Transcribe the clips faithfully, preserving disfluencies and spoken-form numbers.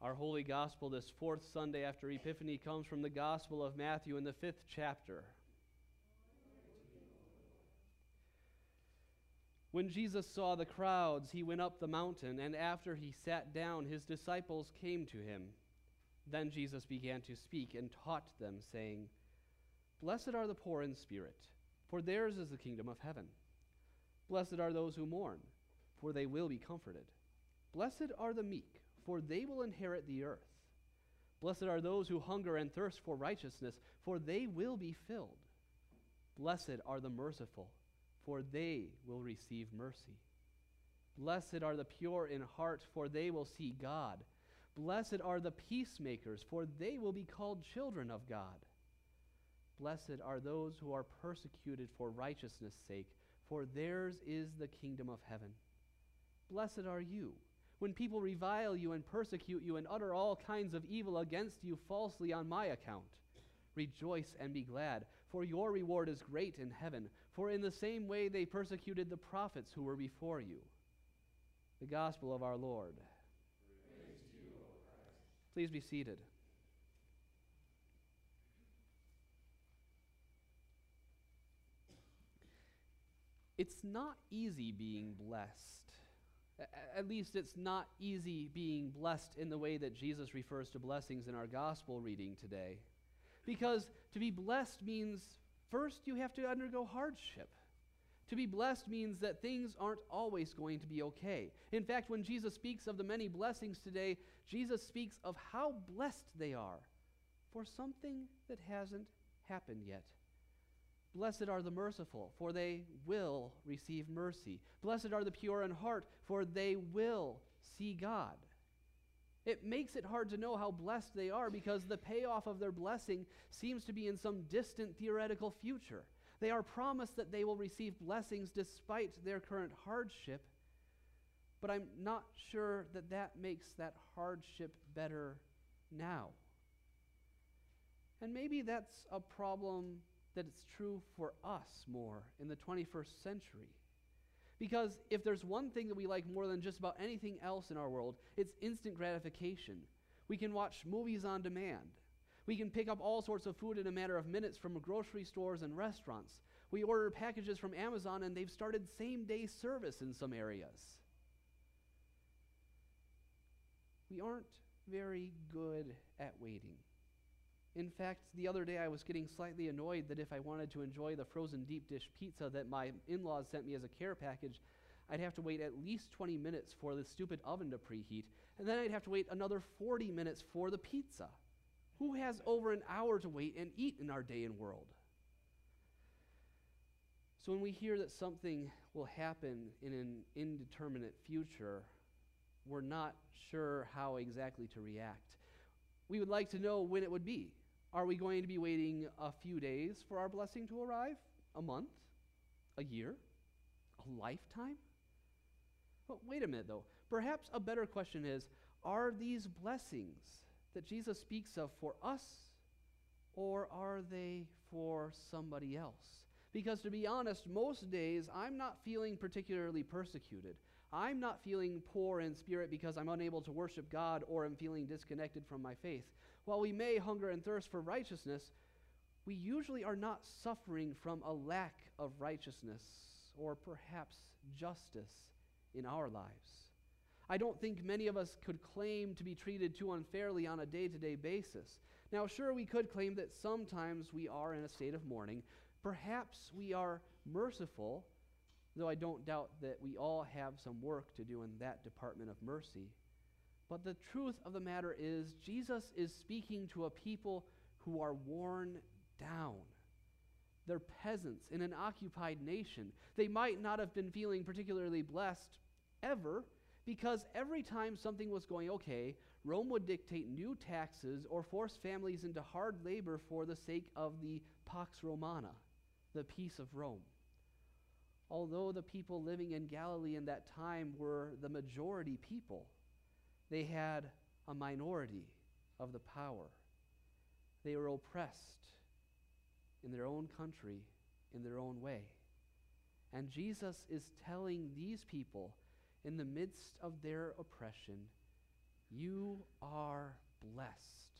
Our Holy Gospel this fourth Sunday after Epiphany comes from the Gospel of Matthew in the fifth chapter. When Jesus saw the crowds, he went up the mountain, and after he sat down, his disciples came to him. Then Jesus began to speak and taught them, saying, "Blessed are the poor in spirit, for theirs is the kingdom of heaven. Blessed are those who mourn, for they will be comforted. Blessed are the meek, for they will inherit the earth. Blessed are those who hunger and thirst for righteousness, for they will be filled. Blessed are the merciful, for they will receive mercy. Blessed are the pure in heart, for they will see God. Blessed are the peacemakers, for they will be called children of God. Blessed are those who are persecuted for righteousness' sake, for theirs is the kingdom of heaven. Blessed are you when people revile you and persecute you and utter all kinds of evil against you falsely on my account. Rejoice and be glad, for your reward is great in heaven, for in the same way they persecuted the prophets who were before you." The Gospel of our Lord. Praise to you, O Christ. Please be seated. It's not easy being blessed. At least it's not easy being blessed in the way that Jesus refers to blessings in our gospel reading today. Because to be blessed means first you have to undergo hardship. To be blessed means that things aren't always going to be okay. In fact, when Jesus speaks of the many blessings today, Jesus speaks of how blessed they are for something that hasn't happened yet. Blessed are the merciful, for they will receive mercy. Blessed are the pure in heart, for they will see God. It makes it hard to know how blessed they are because the payoff of their blessing seems to be in some distant theoretical future. They are promised that they will receive blessings despite their current hardship, but I'm not sure that that makes that hardship better now. And maybe that's a problem that it's true for us more in the twenty-first century. Because if there's one thing that we like more than just about anything else in our world, it's instant gratification. We can watch movies on demand. We can pick up all sorts of food in a matter of minutes from grocery stores and restaurants. We order packages from Amazon and they've started same-day service in some areas. We aren't very good at waiting. In fact, the other day I was getting slightly annoyed that if I wanted to enjoy the frozen deep dish pizza that my in-laws sent me as a care package, I'd have to wait at least twenty minutes for the stupid oven to preheat, and then I'd have to wait another forty minutes for the pizza. Who has over an hour to wait and eat in our day and world? So when we hear that something will happen in an indeterminate future, we're not sure how exactly to react. We would like to know when it would be. Are we going to be waiting a few days for our blessing to arrive? A month? A year? A lifetime? Well, wait a minute, though. Perhaps a better question is, are these blessings that Jesus speaks of for us, or are they for somebody else? Because to be honest, most days I'm not feeling particularly persecuted. I'm not feeling poor in spirit because I'm unable to worship God or am feeling disconnected from my faith. While we may hunger and thirst for righteousness, we usually are not suffering from a lack of righteousness or perhaps justice in our lives. I don't think many of us could claim to be treated too unfairly on a day-to-day basis. Now, sure, we could claim that sometimes we are in a state of mourning. Perhaps we are merciful, though I don't doubt that we all have some work to do in that department of mercy. But the truth of the matter is, Jesus is speaking to a people who are worn down. They're peasants in an occupied nation. They might not have been feeling particularly blessed ever, because every time something was going okay, Rome would dictate new taxes or force families into hard labor for the sake of the Pax Romana, the peace of Rome. Although the people living in Galilee in that time were the majority people, they had a minority of the power. They were oppressed in their own country, in their own way. And Jesus is telling these people, in the midst of their oppression, you are blessed.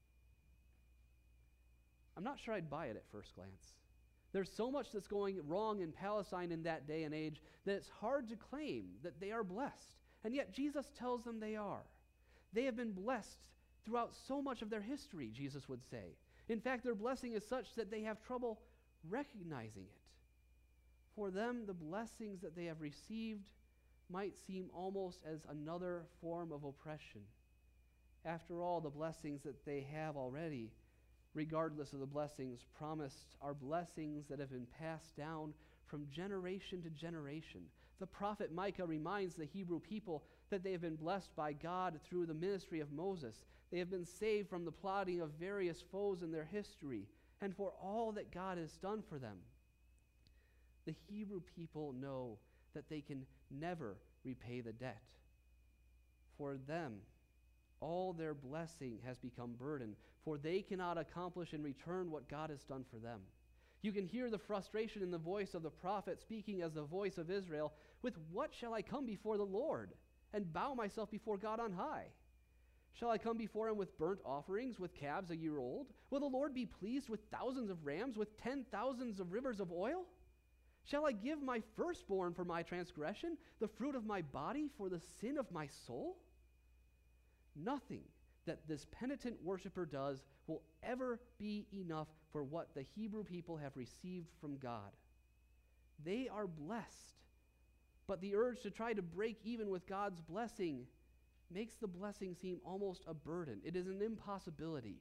I'm not sure I'd buy it at first glance. There's so much that's going wrong in Palestine in that day and age that it's hard to claim that they are blessed. And yet Jesus tells them they are. They have been blessed throughout so much of their history, Jesus would say. In fact, their blessing is such that they have trouble recognizing it. For them, the blessings that they have received might seem almost as another form of oppression. After all, the blessings that they have already, regardless of the blessings promised, are blessings that have been passed down from generation to generation. The prophet Micah reminds the Hebrew people that they have been blessed by God through the ministry of Moses. They have been saved from the plotting of various foes in their history, and for all that God has done for them. The Hebrew people know that they can never repay the debt. For them, all their blessing has become burden, for they cannot accomplish in return what God has done for them. You can hear the frustration in the voice of the prophet speaking as the voice of Israel. With what shall I come before the Lord and bow myself before God on high? Shall I come before him with burnt offerings, with calves a year old? Will the Lord be pleased with thousands of rams, with ten thousands of rivers of oil? Shall I give my firstborn for my transgression, the fruit of my body for the sin of my soul? Nothing that this penitent worshiper does will ever be enough for what the Hebrew people have received from God. They are blessed, but the urge to try to break even with God's blessing makes the blessing seem almost a burden. It is an impossibility.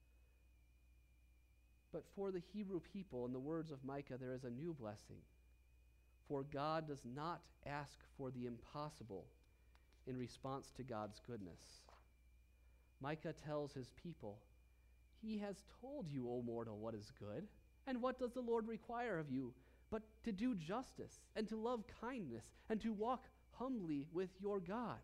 But for the Hebrew people, in the words of Micah, there is a new blessing. For God does not ask for the impossible in response to God's goodness. Micah tells his people, He has told you, O mortal, what is good. And what does the Lord require of you but to do justice and to love kindness and to walk humbly with your God?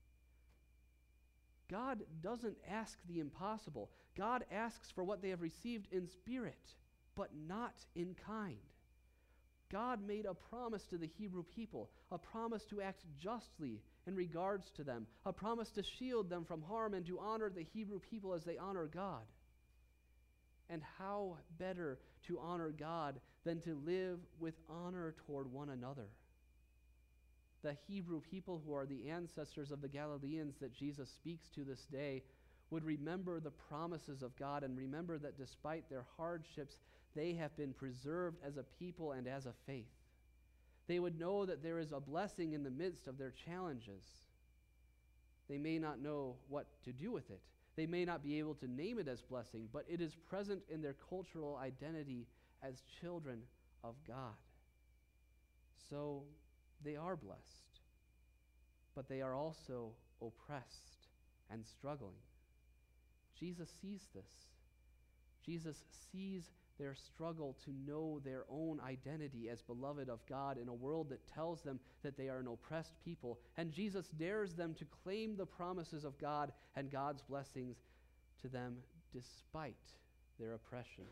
God doesn't ask the impossible. God asks for what they have received in spirit, but not in kind. God made a promise to the Hebrew people, a promise to act justly in regards to them, a promise to shield them from harm and to honor the Hebrew people as they honor God. And how better to honor God than to live with honor toward one another? The Hebrew people, who are the ancestors of the Galileans that Jesus speaks to this day, would remember the promises of God and remember that despite their hardships, they have been preserved as a people and as a faith. They would know that there is a blessing in the midst of their challenges. They may not know what to do with it. They may not be able to name it as blessing, but it is present in their cultural identity as children of God. So they are blessed, but they are also oppressed and struggling. Jesus sees this. Jesus sees their struggle to know their own identity as beloved of God in a world that tells them that they are an oppressed people. And Jesus dares them to claim the promises of God and God's blessings to them despite their oppression.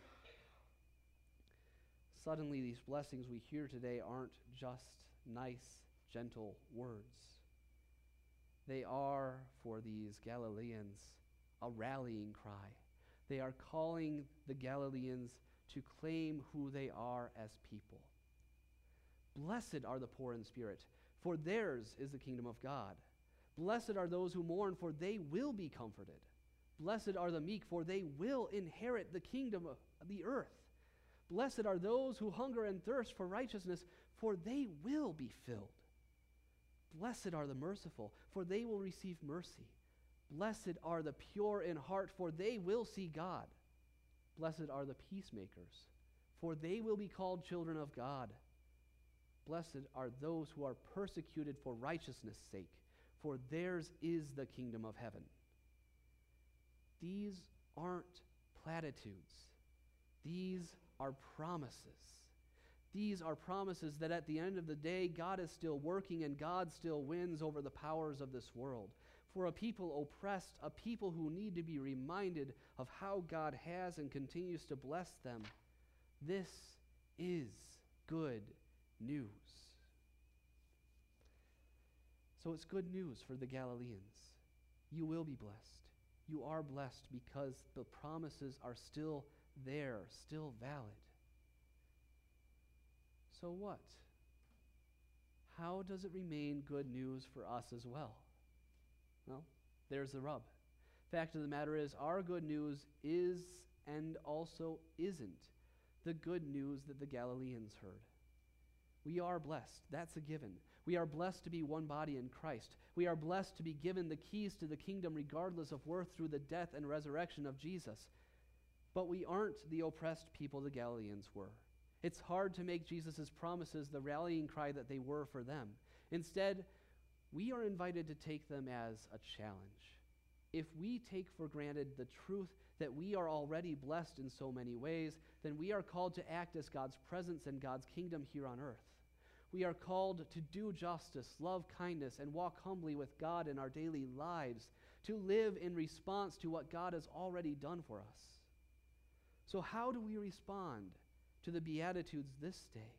Suddenly, these blessings we hear today aren't just nice, gentle words. They are, for these Galileans, a rallying cry. They are calling the Galileans to claim who they are as people. Blessed are the poor in spirit, for theirs is the kingdom of God. Blessed are those who mourn, for they will be comforted. Blessed are the meek, for they will inherit the kingdom of the earth. Blessed are those who hunger and thirst for righteousness, for they will be filled. Blessed are the merciful, for they will receive mercy. Blessed are the pure in heart, for they will see God. Blessed are the peacemakers, for they will be called children of God. Blessed are those who are persecuted for righteousness' sake, for theirs is the kingdom of heaven. These aren't platitudes. These are promises. These are promises that at the end of the day, God is still working and God still wins over the powers of this world. For a people oppressed, a people who need to be reminded of how God has and continues to bless them, this is good news. So it's good news for the Galileans. You will be blessed. You are blessed because the promises are still there, still valid. So what? How does it remain good news for us as well? Well, there's the rub. Fact of the matter is, our good news is and also isn't the good news that the Galileans heard. We are blessed. That's a given. We are blessed to be one body in Christ. We are blessed to be given the keys to the kingdom regardless of worth through the death and resurrection of Jesus. But we aren't the oppressed people the Galileans were. It's hard to make Jesus' promises the rallying cry that they were for them. Instead, we are invited to take them as a challenge. If we take for granted the truth that we are already blessed in so many ways, then we are called to act as God's presence and God's kingdom here on earth. We are called to do justice, love kindness, and walk humbly with God in our daily lives, to live in response to what God has already done for us. So how do we respond to the Beatitudes this day?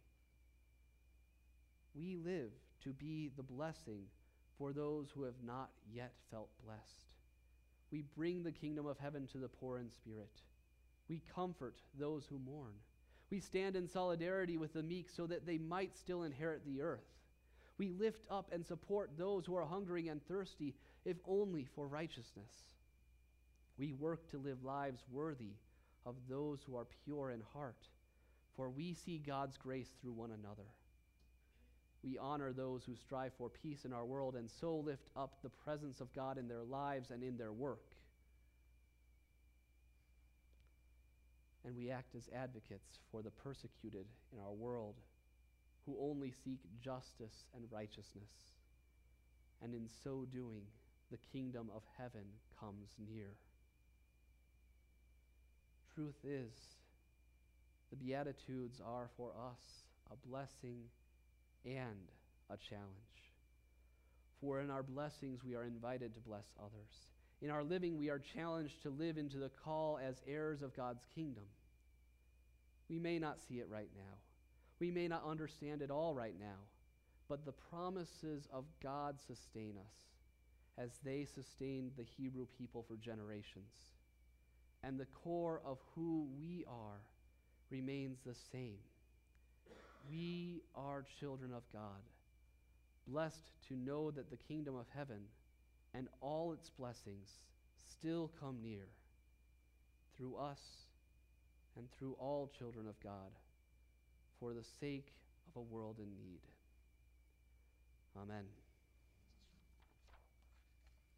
We live to be the blessing for those who have not yet felt blessed. We bring the kingdom of heaven to the poor in spirit. We comfort those who mourn. We stand in solidarity with the meek so that they might still inherit the earth. We lift up and support those who are hungering and thirsty, if only for righteousness. We work to live lives worthy of those who are pure in heart, for we see God's grace through one another. We honor those who strive for peace in our world and so lift up the presence of God in their lives and in their work. And we act as advocates for the persecuted in our world who only seek justice and righteousness. And in so doing, the kingdom of heaven comes near. Truth is, the Beatitudes are for us a blessing and a challenge. For in our blessings we are invited to bless others. In our living we are challenged to live into the call as heirs of God's kingdom. We may not see it right now. We may not understand it all right now, but the promises of God sustain us as they sustained the Hebrew people for generations. And the core of who we are remains the same. We are children of God, blessed to know that the kingdom of heaven and all its blessings still come near through us and through all children of God for the sake of a world in need. Amen.